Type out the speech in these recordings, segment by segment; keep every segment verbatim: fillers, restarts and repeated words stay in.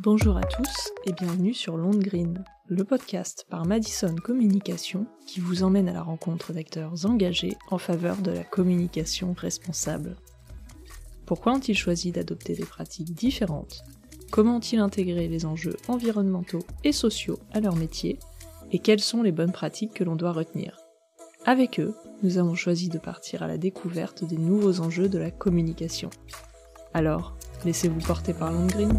Bonjour à tous et bienvenue sur L'Onde Green, le podcast par Madison Communication qui vous emmène à la rencontre d'acteurs engagés en faveur de la communication responsable. Pourquoi ont-ils choisi d'adopter des pratiques différentes? Comment ont-ils intégré les enjeux environnementaux et sociaux à leur métier? Et quelles sont les bonnes pratiques que l'on doit retenir? Avec eux, nous avons choisi de partir à la découverte des nouveaux enjeux de la communication. Alors, laissez-vous porter par L'Onde Green.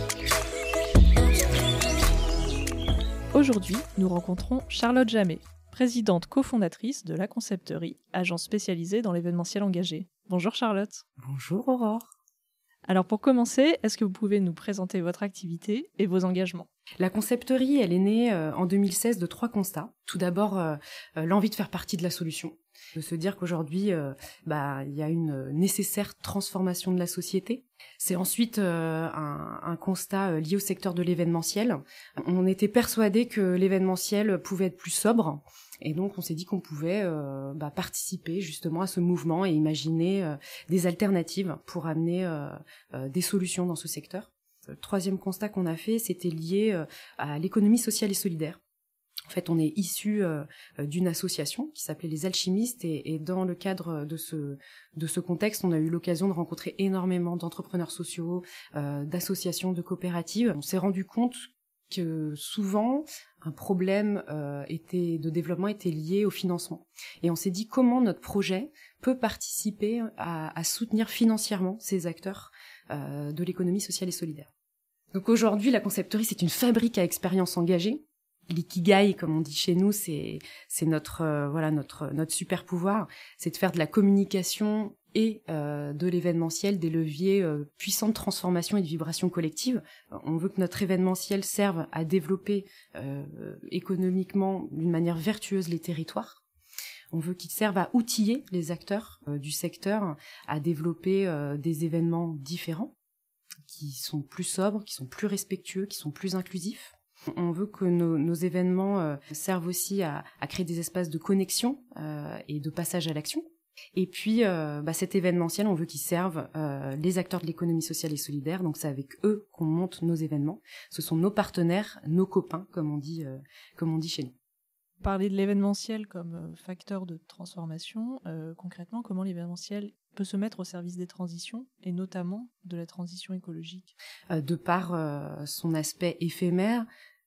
Aujourd'hui, nous rencontrons Charlotte Jamet, présidente cofondatrice de La Concepterie, agence spécialisée dans l'événementiel engagé. Bonjour Charlotte. Bonjour Aurore. Alors pour commencer, est-ce que vous pouvez nous présenter votre activité et vos engagements? La Concepterie, elle est née euh, en deux mille seize de trois constats. Tout d'abord, euh, euh, l'envie de faire partie de la solution, de se dire qu'aujourd'hui, euh, bah, il y a une nécessaire transformation de la société. C'est ensuite euh, un, un constat euh, lié au secteur de l'événementiel. On était persuadé que l'événementiel pouvait être plus sobre. Et donc, on s'est dit qu'on pouvait euh, bah, participer justement à ce mouvement et imaginer euh, des alternatives pour amener euh, euh, des solutions dans ce secteur. Le troisième constat qu'on a fait, c'était lié euh, à l'économie sociale et solidaire. En fait, on est issu euh, d'une association qui s'appelait les Alchimistes et, et dans le cadre de ce de ce contexte, on a eu l'occasion de rencontrer énormément d'entrepreneurs sociaux, euh, d'associations, de coopératives. On s'est rendu compte que souvent un problème euh, était de développement était lié au financement. Et on s'est dit comment notre projet peut participer à, à soutenir financièrement ces acteurs euh, de l'économie sociale et solidaire. Donc aujourd'hui, la Concepterie, c'est une fabrique à expérience engagée. L'ikigai, comme on dit chez nous, c'est c'est notre euh, voilà notre notre super pouvoir, c'est de faire de la communication et euh, de l'événementiel des leviers euh, puissants de transformation et de vibration collective. On veut que notre événementiel serve à développer euh, économiquement d'une manière vertueuse les territoires. On veut qu'il serve à outiller les acteurs euh, du secteur à développer euh, des événements différents, qui sont plus sobres, qui sont plus respectueux, qui sont plus inclusifs. On veut que nos, nos événements euh, servent aussi à, à créer des espaces de connexion euh, et de passage à l'action. Et puis, euh, bah, cet événementiel, on veut qu'il serve euh, les acteurs de l'économie sociale et solidaire. Donc, c'est avec eux qu'on monte nos événements. Ce sont nos partenaires, nos copains, comme on dit, euh, comme on dit chez nous. Parler de l'événementiel comme facteur de transformation, euh, concrètement, comment l'événementiel peut se mettre au service des transitions, et notamment de la transition écologique? euh, De par euh, son aspect éphémère,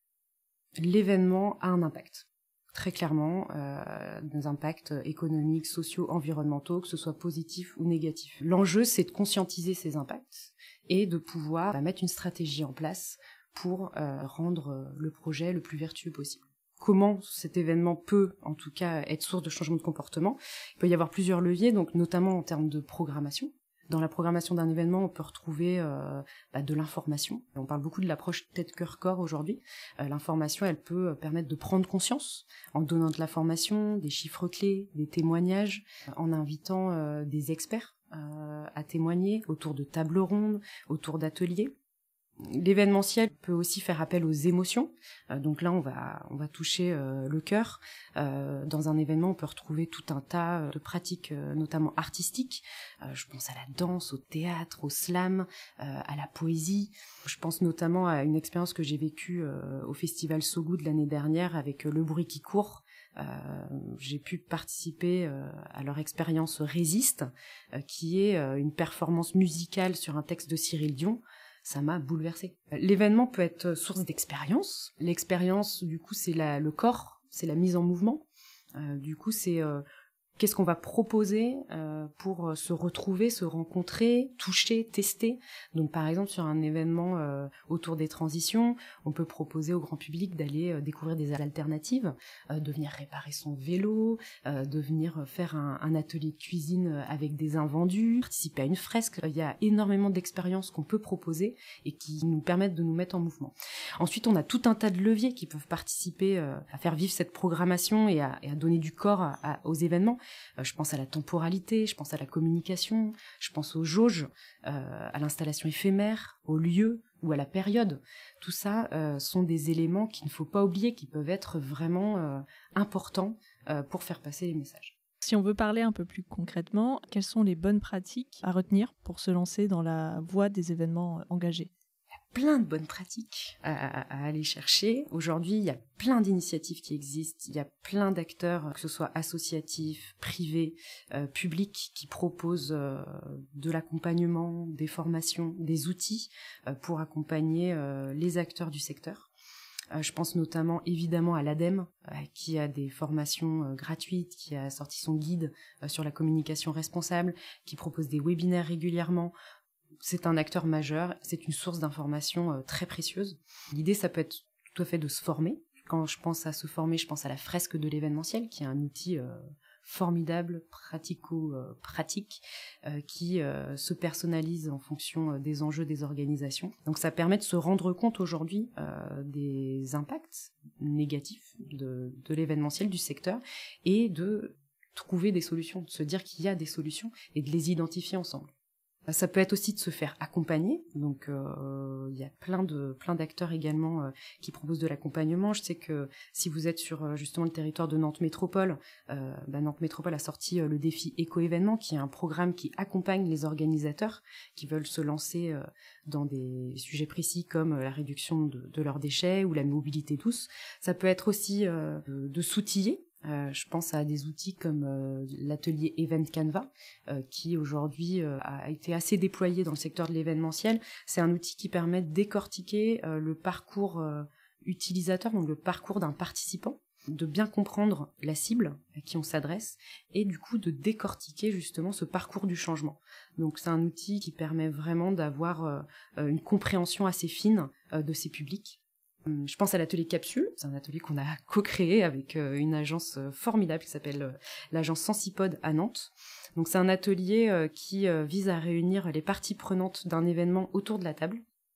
l'événement a un impact. Très clairement, euh, des impacts économiques, sociaux, environnementaux, que ce soit positifs ou négatifs. L'enjeu, c'est de conscientiser ces impacts et de pouvoir bah, mettre une stratégie en place pour euh, rendre le projet le plus vertueux possible. Comment cet événement peut, en tout cas, être source de changement de comportement? Il peut y avoir plusieurs leviers, donc notamment en termes de programmation. Dans la programmation d'un événement, on peut retrouver euh, bah, de l'information. On parle beaucoup de l'approche tête-cœur-corps aujourd'hui. Euh, l'information, elle peut permettre de prendre conscience en donnant de l'information, des chiffres clés, des témoignages, en invitant euh, des experts euh, à témoigner autour de tables rondes, autour d'ateliers. L'événementiel peut aussi faire appel aux émotions. Euh, donc là, on va on va toucher euh, le cœur. Euh, dans un événement, on peut retrouver tout un tas de pratiques, euh, notamment artistiques. Euh, je pense à la danse, au théâtre, au slam, euh, à la poésie. Je pense notamment à une expérience que j'ai vécue euh, au festival So Good l'année dernière avec euh, Le Bruit qui court. Euh, j'ai pu participer euh, à leur expérience Résiste, euh, qui est euh, une performance musicale sur un texte de Cyril Dion. Ça m'a bouleversée. L'événement peut être source d'expérience. L'expérience, du coup, c'est la, le corps, c'est la mise en mouvement. Euh, du coup, c'est euh, qu'est-ce qu'on va proposer euh, pour se retrouver, se rencontrer, toucher, tester. Donc, par exemple, sur un événement euh, autour des transitions, on peut proposer au grand public d'aller euh, découvrir des alternatives, euh, de venir réparer son vélo, euh, de venir faire un, un atelier de cuisine avec des invendus, participer à une fresque. Il y a énormément d'expériences qu'on peut proposer et qui nous permettent de nous mettre en mouvement. Ensuite, on a tout un tas de leviers qui peuvent participer euh, à faire vivre cette programmation et à, et à donner du corps à, à, aux événements. Euh, je pense à la temporalité, je pense à la communication, je pense aux jauges, euh, à l'installation éphémère, au lieu ou à la période. Tout ça euh, sont des éléments qu'il ne faut pas oublier, qui peuvent être vraiment euh, importants euh, pour faire passer les messages. Si on veut parler un peu plus concrètement, quelles sont les bonnes pratiques à retenir pour se lancer dans la voie des événements engagés? plein de bonnes pratiques à, à, à aller chercher. Aujourd'hui, il y a plein d'initiatives qui existent, il y a plein d'acteurs, que ce soit associatifs, privés, euh, publics, qui proposent euh, de l'accompagnement, des formations, des outils euh, pour accompagner euh, les acteurs du secteur. Euh, je pense notamment évidemment à l'ADEME, euh, qui a des formations euh, gratuites, qui a sorti son guide euh, sur la communication responsable, qui propose des webinaires régulièrement. C'est un acteur majeur, c'est une source d'information euh, très précieuse. L'idée, ça peut être tout à fait de se former. Quand je pense à se former, je pense à la fresque de l'événementiel, qui est un outil euh, formidable, pratico-pratique, euh, qui euh, se personnalise en fonction euh, des enjeux des organisations. Donc ça permet de se rendre compte aujourd'hui euh, des impacts négatifs de, de l'événementiel, du secteur, et de trouver des solutions, de se dire qu'il y a des solutions et de les identifier ensemble. Ça peut être aussi de se faire accompagner, donc euh, il y a plein de plein d'acteurs également euh, qui proposent de l'accompagnement. Je sais que si vous êtes sur euh, justement le territoire de Nantes Métropole, euh, bah, Nantes Métropole a sorti euh, le défi Éco-événement, qui est un programme qui accompagne les organisateurs qui veulent se lancer euh, dans des sujets précis comme euh, la réduction de, de leurs déchets ou la mobilité douce. Ça peut être aussi euh, de, de s'outiller. Euh, je pense à des outils comme euh, l'atelier Event Canva, euh, qui aujourd'hui euh, a été assez déployé dans le secteur de l'événementiel. C'est un outil qui permet de décortiquer euh, le parcours euh, utilisateur, donc le parcours d'un participant, de bien comprendre la cible à qui on s'adresse, et du coup de décortiquer justement ce parcours du changement. Donc c'est un outil qui permet vraiment d'avoir euh, une compréhension assez fine euh, de ces publics. Je pense à l'atelier Capsule, c'est un atelier qu'on a co-créé avec une agence formidable qui s'appelle l'agence Sensipod à Nantes. Donc c'est un atelier qui vise à réunir les parties prenantes d'un événement autour de la table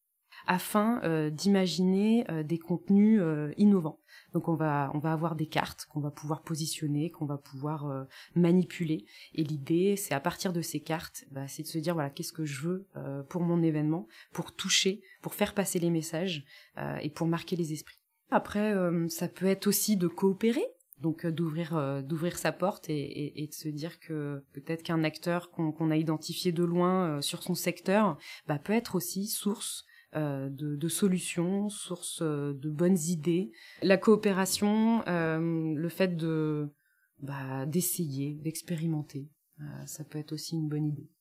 afin euh, d'imaginer euh, des contenus euh, innovants. Donc on va on va avoir des cartes qu'on va pouvoir positionner, qu'on va pouvoir euh, manipuler. Et l'idée, c'est à partir de ces cartes, bah, c'est de se dire voilà qu'est-ce que je veux euh, pour mon événement, pour toucher, pour faire passer les messages euh, et pour marquer les esprits. Après, euh, ça peut être aussi de coopérer. Donc euh, d'ouvrir euh, d'ouvrir sa porte et, et, et de se dire que peut-être qu'un acteur qu'on, qu'on a identifié de loin euh, sur son secteur bah, peut être aussi source Euh, de, de solutions, source euh, de bonnes idées. La coopération, euh, le fait de bah, d'essayer, d'expérimenter, euh, ça peut être aussi une bonne idée.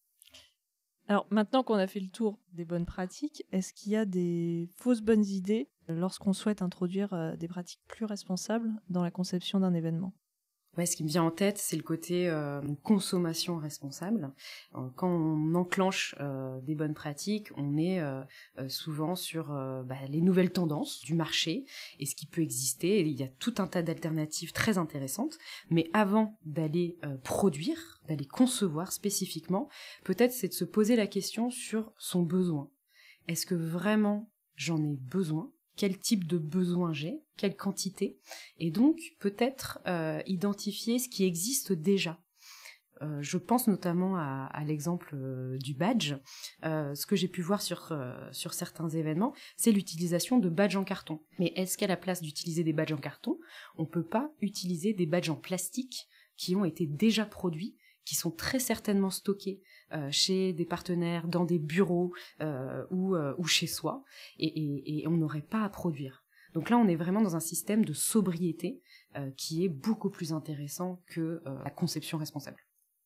Alors maintenant qu'on a fait le tour des bonnes pratiques, est-ce qu'il y a des fausses bonnes idées lorsqu'on souhaite introduire euh, des pratiques plus responsables dans la conception d'un événement ? Ouais, ce qui me vient en tête, c'est le côté euh, consommation responsable. Quand on enclenche euh, des bonnes pratiques, on est euh, souvent sur euh, bah, les nouvelles tendances du marché et ce qui peut exister. Il y a tout un tas d'alternatives très intéressantes. Mais avant d'aller euh, produire, d'aller concevoir spécifiquement, peut-être c'est de se poser la question sur son besoin. Est-ce que vraiment j'en ai besoin ? Quel type de besoin j'ai, quelle quantité, et donc peut-être euh, identifier ce qui existe déjà. Euh, je pense notamment à, à l'exemple euh, du badge. Euh, ce que j'ai pu voir sur, euh, sur certains événements, c'est l'utilisation de badges en carton. Mais est-ce qu'à la place d'utiliser des badges en carton, on ne peut pas utiliser des badges en plastique qui ont été déjà produits, qui sont très certainement stockés euh, chez des partenaires, dans des bureaux euh, ou, euh, ou chez soi, et, et, et on n'aurait pas à produire. Donc là, on est vraiment dans un système de sobriété euh, qui est beaucoup plus intéressant que euh, la conception responsable.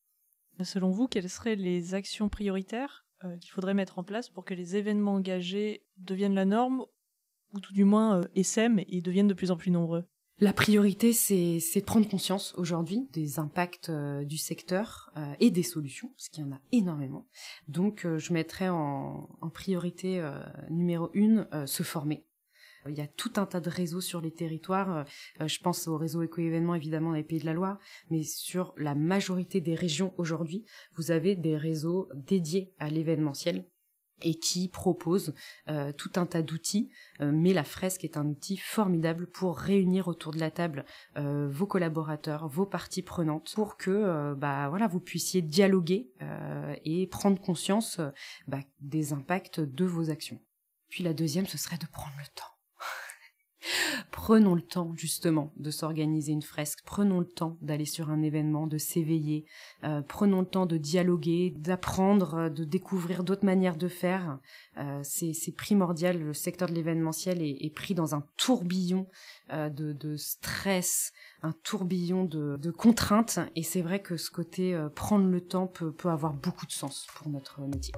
Selon vous, quelles seraient les actions prioritaires euh, qu'il faudrait mettre en place pour que les événements engagés deviennent la norme, ou tout du moins euh, essaiment et deviennent de plus en plus nombreux ? La priorité, c'est, c'est de prendre conscience aujourd'hui des impacts euh, du secteur euh, et des solutions, parce qu'il y en a énormément. Donc, euh, je mettrais en, en priorité euh, numéro une, euh, se former. Il y a tout un tas de réseaux sur les territoires. Euh, je pense au réseau éco-événement, évidemment, dans les Pays de la Loire, mais sur la majorité des régions aujourd'hui, vous avez des réseaux dédiés à l'événementiel et qui propose euh, tout un tas d'outils, euh, mais la fresque est un outil formidable pour réunir autour de la table euh, vos collaborateurs, vos parties prenantes, pour que euh, bah voilà vous puissiez dialoguer euh, et prendre conscience euh, bah, des impacts de vos actions. Puis la deuxième, ce serait de prendre le temps. Prenons le temps, justement, de s'organiser une fresque. Prenons le temps d'aller sur un événement, de s'éveiller. Euh, prenons le temps de dialoguer, d'apprendre, de découvrir d'autres manières de faire. Euh, c'est, c'est primordial. Le secteur de l'événementiel est, est pris dans un tourbillon euh, de, de stress, un tourbillon de, de contraintes. Et c'est vrai que ce côté euh, prendre le temps peut, peut avoir beaucoup de sens pour notre métier.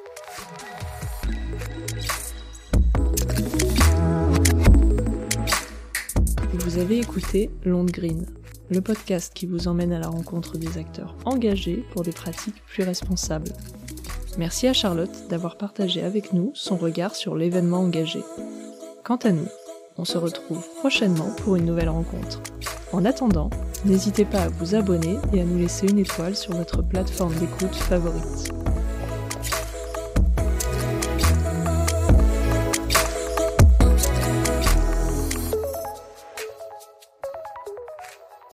Vous avez écouté L'Onde Green, le podcast qui vous emmène à la rencontre des acteurs engagés pour des pratiques plus responsables. Merci à Charlotte d'avoir partagé avec nous son regard sur l'événement engagé. Quant à nous, on se retrouve prochainement pour une nouvelle rencontre. En attendant, n'hésitez pas à vous abonner et à nous laisser une étoile sur votre plateforme d'écoute favorite.